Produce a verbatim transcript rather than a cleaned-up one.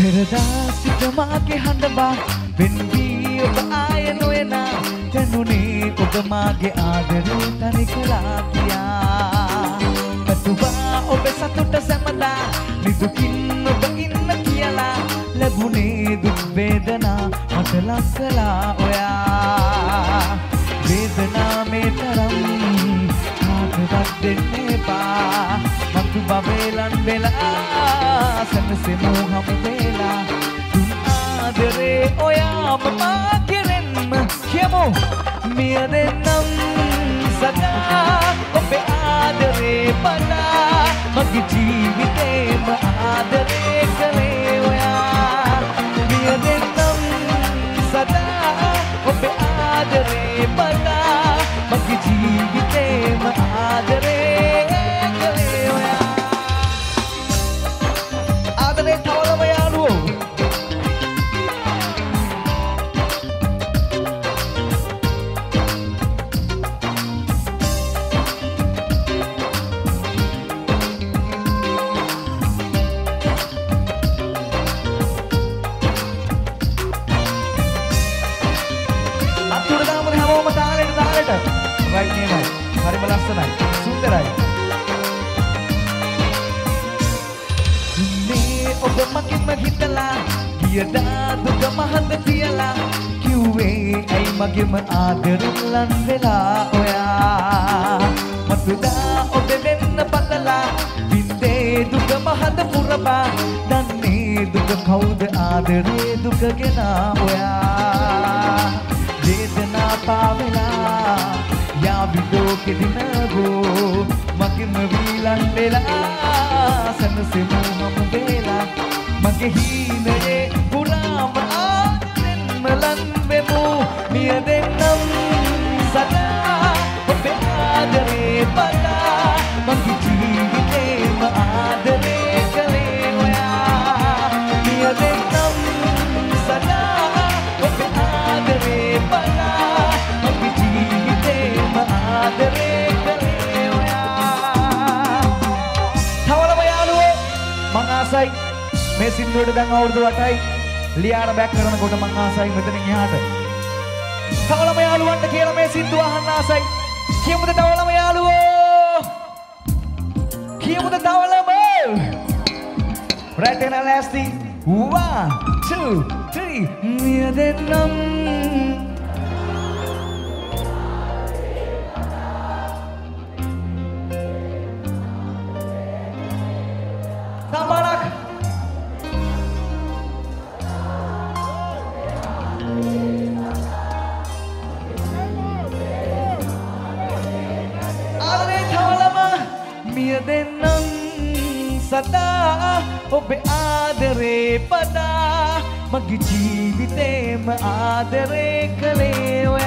පෙරදා සිට මාගේ හඬවා වෙන්වී ඔබ ආය නොයනා දැනුනේ ඔබ මාගේ ආදරේ තනි කළා කියා පැතුවා ඔබ සතුට සැමදා නිදුකින් ඔබ ඉන්න කියලා ලැබුණේ දුක් වේදනා මට ලක් කළා ඔයා වේදනා මේ තරම් කාටවත් දෙන්න එපා මතු බබේලන් වෙලා සැනසෙමු හමු වෙලා දුන් ආදරේ ඔයාම මා කෙරෙන්ම කියමු මිය දෙන්නම් සදා ඔබේ ආදරේ පදා මගේ ජීවිතේම ආදරේ කළේ ඔයා මිය දෙන්නම් සදා ඔබේ ආදරේ පදා මගේ ජීවිතේම ආදරේ කළේ ඔයා ආදරේ තවලම යාළුවෝ right name හරිම ලස්සනයි සුන්දරයි මේ ඔබ මගෙම හිතලා ගියදා දුක මහඳ තියලා කිව්වේ ඇයි මගෙම ආදරෙන් ලන් වෙලා ඔයා මතුදා ඔබ වෙන්න පතලා විඳේ දුක මහඳ පුරපා දන්නේ දුක කවුද ආදරේ දුක ගෙනා ඔයා වේදනා පාවෙලා याविदो के दिन वो मगे मवीलन बेला सनसेमु हम बेला मगे हीने पुराम आदरेन मलन वेमु मिय देन्නම් सदा ඔබේ ආදරේ පදා මගේ ජීවිතේම ආදරේ කළේ ඔයා මිය දෙන්නම් සදා ඔබේ ආදරේ පදා මගේ ජීවිතේම ආදරේ කළේ ඔයා තවලම යාළුවෝ මං ආසයි මේ සින්දුවට දැන් අවුරුදු අටයි ලියාන බෑක් කරනකොට මං ආසයි මෙතනින් එහාට තවලම යාළුවන්ට කියලා මේ සින්දුව අහන්න ආසයි කියමුද තවලම යාළුවෝ කියමුද තවලම right and last one two three මිය දෙන්නම් Tamalak Adare thalama miya dennam sada obe adare pada mage jeevithema adare kale oya